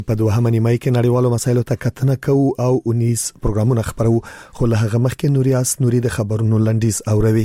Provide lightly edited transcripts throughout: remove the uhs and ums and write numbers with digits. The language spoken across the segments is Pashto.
په دوهمه نیمه کې نړیوالو مسایلو ته کتنه کوو او 19 پروګرامونه خبرو، خو له هغه مخکې نوري د خبرونو لنډیز اوروي.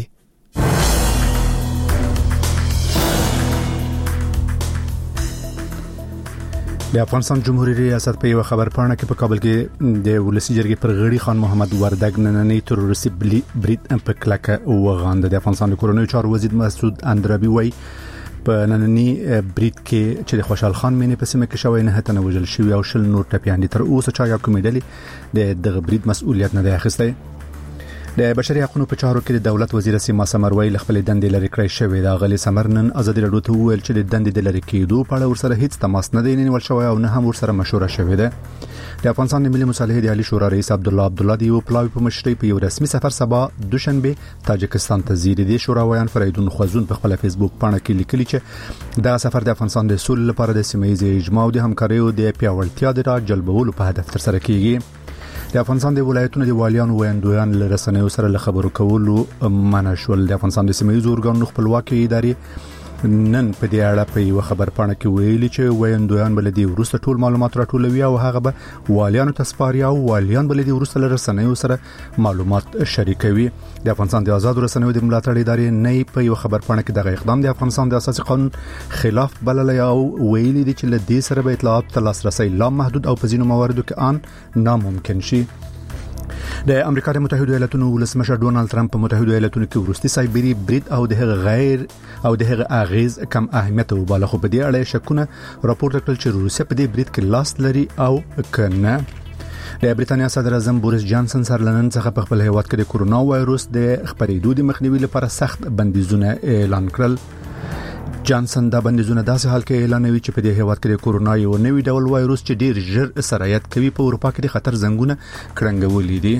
د افغانستان جمهوریت ریاست په یو خبر پاڼه کې په کابل کې د ولسی جرګې پر غړي خان محمد وردګ نننی تروریستي برید په کلکه وغاند. د افغانستان د کورونو چارو وزیر مسعود اندرابي وایي په نننی برید کې چې د خوشحال خان مینې په سیمه کې شوی نه تنه وژل شوی او شل نور ټپیان دي. تر اوسه چا یا کومې ډلې د برید مسؤلیت نه دی اخیستی. د بشري حقوقو په چارو کې د دولت وزیر سیما سمروي خپل دندې لري کړی شوی. دا غلي سمرنن ازادي رادیو ته ویل چې د دندې د لري کېدو په اړه ورسره هیڅ تماس نه دی نیول شوی او نه هم ورسره مشوره شوې ده. د افغانستان د ملي مصالحې د عالی شورا رئیس عبد الله دی یو پلاوی په مشرۍ په یو رسمي سفر سبا دوشنبه تاجکستان ته ځي. د شوراویان فریدون خوازون په خپل فیسبوک باندې کې لیکلي چې دا سفر د افغانستان د سولې لپاره د سیمه ییز اجماع او د همکارۍ او د پیاوړتیا د راجلبولو په هدف تر سره کیږي. د افغانستان د ولایتونو د والیانو ویاندویان له رسنیو سره له خبرو کولو منع شول. د افغانستان د سیمه ییز ارګانونو خپلواکي ادارې نن په دې اړه په یو خبر پاڼه کې ویلي چې ویاندویان بلدي ورسته ټول معلومات راټولوي او هغه به والیانو ته سپاري او والیان بلدي ورسته له رسنیو سره معلومات شریکوي. د افغانستان د آزاد رسنیو د ملاتړ ادارې نه په یو خبر پاڼه کې دغه اقدام د افغانستان د اساسي قانون خلاف بللی او ویلي دي چې له دې سره به اطلاعات ته لاسرسي لا محدود او په ځینو مواردو کې ان ناممکن شي. د امریکا د متحده ایالاتونو ولسمشر ډونالد ترامپ په متحده ایالاتونو کې وروستي سایبری برید او د هغه اغیز کم اهمیت او بالا خو په دې اړه شکونه راپورته کړل چې روسیا په دې برید کې لاس لري او کنه. د بریټانیا صدر اعظم بوریس جانسن سره لنن څخه په خپل هیواد کې د کورونا وایروس د خپرېدو د مخنیوي لپاره سخت بندیزونه اعلان کړل. جانسن دا بندیزونه داسې حال کې اعلانوي چې په دې هیواد کې د کورونا یو نوی ډول وایروس چې ډیر ژر سرایت کوي په اروپا کې د خطر زنګونه کړنګولې دي.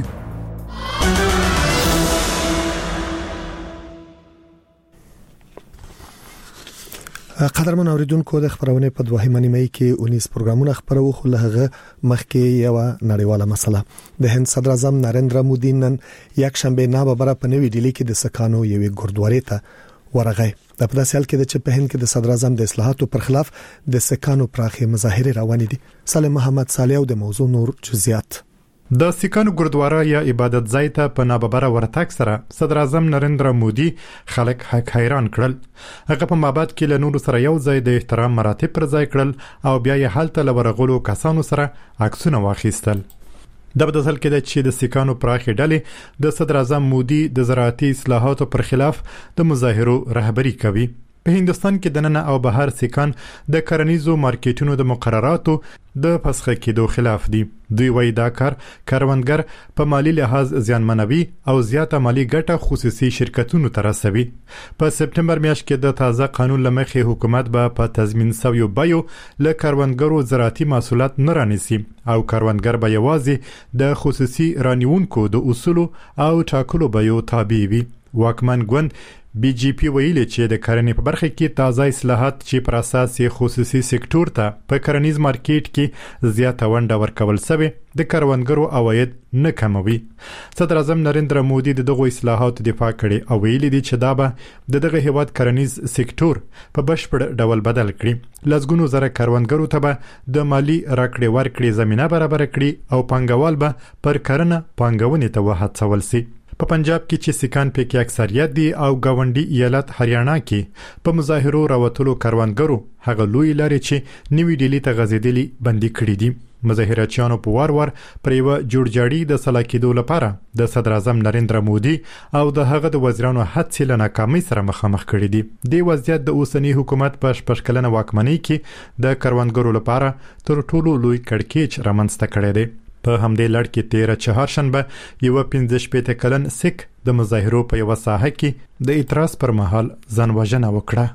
قدرمن اوریدونکو د خبرونه په دوهمه نیمه کې 19 پروګرامونه خبرو، خو له هغه مخکې یو نړیواله مسله. د هند صدر اعظم نریندرا مودي نن یک شنبه ناببره په نوې ډیلی کې د سکانو یوې ګردوارې ته ورغی. د په داسې حال کې چې په هند کې د صدر اعظم د اصلاحاتو پر خلاف د سکانو پراخه مظاهره روانې دي. سلیم محمد صالح او د موضوع نور جزئیات. د سکانو ګردواره یا عبادت ځای ته په ناببره ورتګ سره صدر اعظم نریندرا مودي خلک حیران کړل. هغه په مابد کې له نورو سره یو ځای د احترام مراتب پر ځای کړل او بیا یې حالت لورغلو کسانو سره عکسونه واخیستل. د بدل کې چې د سکانو پراخه ډلې د صدر اعظم مودي د زراعتي اصلاحاتو پر خلاف د مظاهرو رهبری کوي. په هندستان کې د نن او بهر سکان د کرنیزو مارکیټونو د مقرراتو د فسخ کېدو خلاف دي. دوی وایي دا کروندګر په مالی لحاظ زیانمنوي او زیاته مالی ګټه خصوصي شرکتونو ته رسوي. په سپټمبر میاشت کې د تازه قانون لمخې حکومت به په تضمین شویو بیو له کروندګرو زراعتي محصولات نه رانیسي او کروندګر به یوازې د خصوصي رانیونکو د اصولو او ټاکلو بیو تابع وي. واکمن ګوند بي جي پی ویلي چې د کرنې په برخه کې تازه اصلاحات چې پر اساس خصوصي سکتور ته په کرنیز مارکیټ کې زیاته ونډه ورکول شوی د کروندګرو عواید نه کموي. صدر اعظم نریندرا مودي دغه اصلاحات دفاع کړي او ویلي دي چې دا به دغه هیواد کرنیز سکتور په بشپړ ډول بدل کړي. لږګونو زره کروندګرو ته به د مالی راکړې ورکړې زمينه برابر کړي او پنګوال به پر کرنه پنګونې ته وهڅول شي. په پنجاب کې چې سکان په کې اکثریت دي او گاونډي ایالت هریانه کې په مظاهرو راوتلو کروندګرو هغه لوی لارې چې نیوی ډیلی ته غزیدلی بندي کړې دي. مظاهرچیانو په وار پر یو جوړجاړي د صلاح کېدو لپاره د صدر اعظم نریندرا مودي او د هغه د وزیرانو هڅې له ناکامۍ سره مخامخ کړي دي. د وضعیت د اوسنی حکومت په شپږکلنه واکمنۍ کې د کروندګرو لپاره تر ټولو لوی کړکېچ رامنځته کړی دی. په همدې لړ کې 13 چهارشنبه یو 15 کلن سک د مظاهرو په یو ساحه کې د اعتراض پر مهال ځان وژنه وکړه.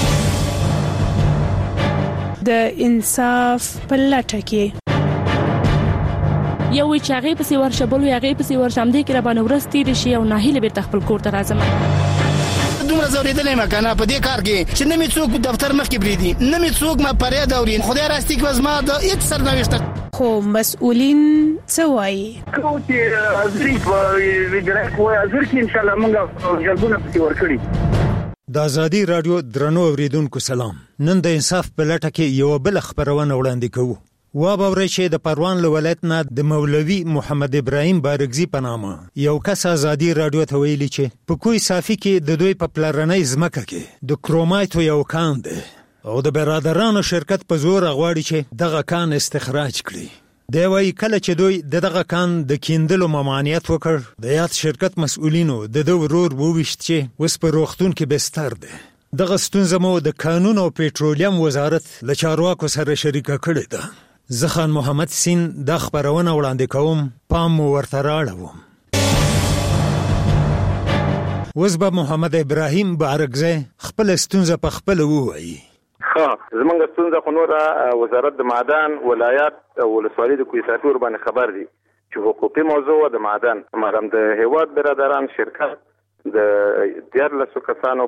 د انصاف په لټه کې یو چې هغه په سیور شبل یو هغه په سیور شمدې کې را باندې ورستې شي او ناهیله به خپل کور ته راځم. دومره زوریدلې مکانه په دې کار کې چې نه می څوک دفتر مخ کې بریدي نه می څوک ما پرې داورین خدای راستي کې وزما د هیڅ سرنوشت خو مسؤلین څه وایي کوتي ظریف وګړه کوی ازر کې ان شاء الله موږ جلبونه پکې ورکړي. د آزادي رادیو درنو اوریدونکو سلام. نن د انصاف په لټه کې یو بل خبرونه وړاندې کوو. وابوري چې د پروان ولایت نه د مولوي محمد ابراهیم بارګزی په نامه یو کس ازادي رادیو ته ویلي چې په کوی صافي کې د دوی په پلرنۍ ځمکه کې د کرومایټ یو کان دی او د برادرانو شرکت په زور غواړي چې دغه کان استخراج کړي دی وایي کله چې دوی دغه کان د کیندلو ممانعت وکړ د یاد شرکت مسؤلینو د ورور وویشت چې اوس په روغتون کې بستر دی دغه ستونزه مو د قانون او پېټرولیم وزارت له چارواکو سره شریکه کړې ده زخان محمد سین د خبرونه وړاندې کوم پام ورته راړوم وزبه محمد ابراهیم بارګزی خپل ستونزه په خپل وایي زمونږ ستونزه خو نور وزارت د معدن ولایت او ولسوالۍ د کوی ساتور باندې خبر دي چې حقوقي موضوع د معدن مرام د هیواد برادران شرکت د 14 کسانو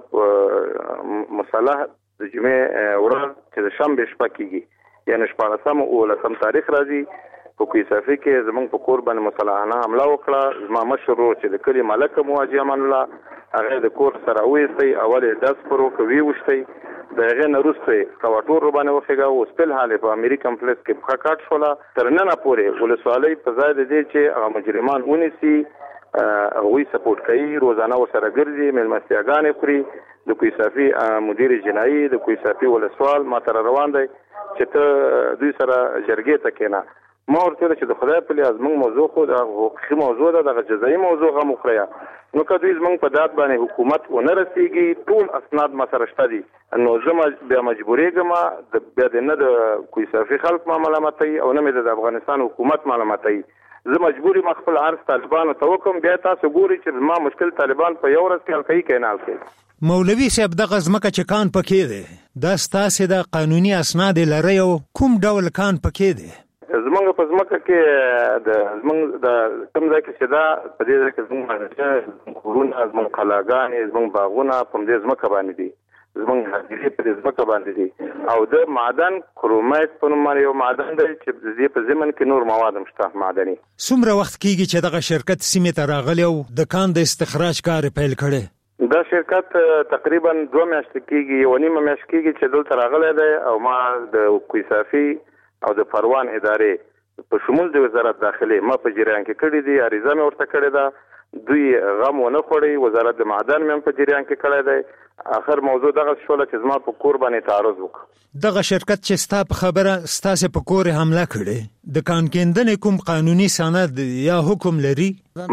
مصالح د جمعې ورځ چې د شنبه شپه کېږي یعنی شپږم او لسم تاریخ راځي په کوی صافي کې زمونږ په کور باندې مصالحانه حمله وکړه زما مشر چې د کلی ملک مواجه امان الله هغه د کور سره وېستي اول د سپرو کوي وشتي دغه نورسته کواټور باندې وخیګه او سپل حاله په امریکن پلیس کې په کاټ شولا ترننه پورې ولسوالۍ په ځای د دې چې هغه مجرمان ونیسي هغوی سپورټ کوي روزانه ورسره ګرځي ملمستیاګانې خوري د کوی صافي مدیر جنایي د کوی صافي ولسوال ما تر روان دی چې ته دوی سره جرګې ته کېنه ما ورته چې د خدای په لیاز موږ موضوع خو د حقوقي موضوع ده د جزایي موضوع هم خوریا نو که دوی زموږ په داد باندې حکومت ونه رسیږي ټول اسناد ما سره شته دي نو زما بیا مجبورېږم د بیا د نه د کوی صافي خلک ملامتوي او نه مې د افغانستان حکومت ملامتوي زه مجبوري ما خپل عرض طالبانو ته وکم بیا تاسو ګوري چې ما مشکل طالبان په یو ورځ کې حل کوي کینال کوي مولوي صاحب دغه ځمکه چې کان پکې دی دا ستاسو د قانوني اسناد لري او کوم ډول کان پکې دی زمونږ په ځمکه کې د زمونږ د کوم ځای کې چې دا په دې ځای کې زمونږ کورونه زمونږ قلاګانې زمونږ باغونه په دې ځمکه باندې دي زمونږ حاضرې په دې ځمکه باندې دي او د معدن کرومایټ په نوم یو معدن دی چې د دې په ضمن کې نور مواد هم شته معدني څومره وخت کېږي چې دغه شرکت سیمې ته راغلی او د کان د استخراج کار پیل کړی دا شرکت تقریبا 2 میاشتې کېږي یو نیمه میاشت کېږي چې دلته راغلی دی او ما د کوی صافي او د پروان ادارې په شمول د وزارت داخلي ما په جریان کې کړی دی عریضه مې ورته کړې ده دوی غم ونه خوړی وزارت د معدن مې په جریان کې کړی دی اخر موضوع دغه شوله چې زما په کور باندې تعرض وکړ دغه شرکت چې ستا په خبره ستاسو په کور حمله کړي د کان کېندنې کوم قانوني سند یا حکم لري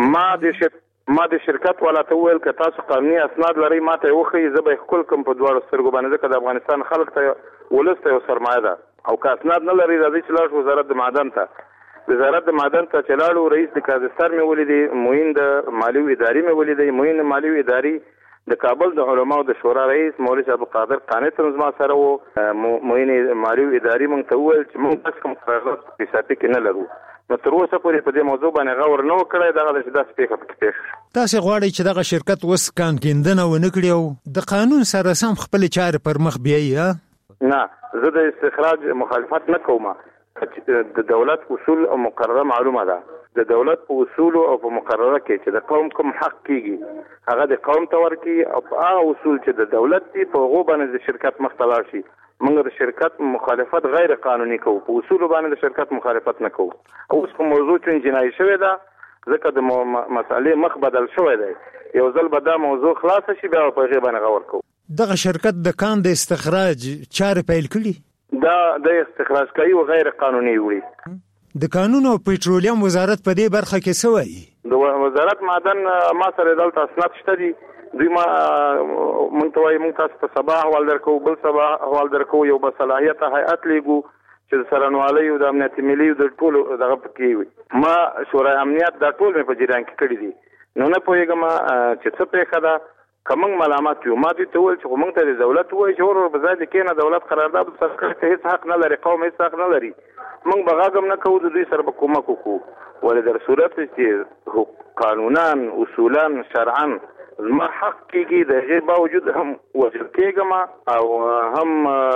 ما د شرکت والا ته ویل که تاسو قانوني اسناد لري ماته وخی زه به خپل کوم په دواړو سترګو باندې ځکه د افغانستان خلک ته ولسته یو سرمایه ده او که اسناد نه لري راځي چې لاړ وزارت د معدن ته وزارت د معدن ته چې لاړو رئیس د کازستر مې ولیدي معین د مالی ادارې مې ولیدي معین مالی ادارې د کابل د علماو د شورا رئیس مولوی ابو قادر قانع تر زما سره وو معین مالی ادارې مونږ ته وویل چې مونږ تاسو کوم قرارداد په حساب کې نه لرو نو تر اوسه پورې په دې موضوع باندې غور نه وکړای دغه د داسې پیښه پکې تاسو غواړئ چې دغه شرکت وس کان کېندنه ونه کړي او د قانون سره سم خپل چارې پر مخ بیایي نه زه د استخراج مخالفت نه کوم د دولت اصول او مقرره معلومه ده د دولت په اصول او په مقرره کې چې د قوم کوم حق کیږي هغه د قوم ته ورکی او هغه اصول چې د دولت دی په هغه باندې د شرکت مختلف شي موږ د شرکت مخالفت غیر قانوني کوو په اصول باندې د شرکت مخالفت نه کوو اوس په موضوع چې جنایي شوی ده ځکه د مسالې مخ بدل شوی دی یو ځل به دا موضوع خلاص شي بیا په هغه باندې غور کوو دغه شرکت د کان د استخراج چارې پیل کړي دا د استخراج کوي او غیر قانوني وي د قانون او پېټرولیم وزارت په دې برخه کې څه وایي د وزارت معدن ما سره دلته اسناد شته دي دوی ما مونږ ته وایي مونږ تاسو ته سبا حوال درکو بل سبا حوال درکو یو بصلاحیت هیئت لیګو چې سرنوالي او د امنیت ملي د ټولو دغه پکې وي ما شورای امنیت دا ټول مې په جریان کې کړی دي نو نه پوهیږم چې څه پیښه ده کوم ملامت یو ما دې ته ویل چې موږ ته د دولت وایي چې ورور به ځای کې نه دولت قرارداد سره هیڅ حق نه لري قوم هیڅ حق نه لري موږ بغاګم نه کوو د دوی سره به کومک وکړو ولې در صورت چې قانونان اصولا شرعا زما حق کېږي د هغې باوجود هم وژل کېږم او هم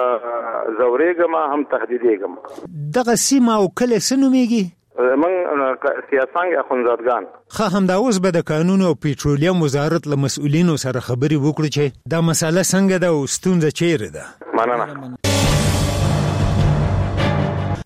ځورېږم هم تهدیدېږم دغه سیمه او کلی څه نومېږي من سیاسانګ اخونزادګان همدا اوس به د قانون او پېټرولیم وزارت له مسؤلینو سره خبرې وکړو چې دا مسله څنګه ده او ستونزه چیرې ده مننه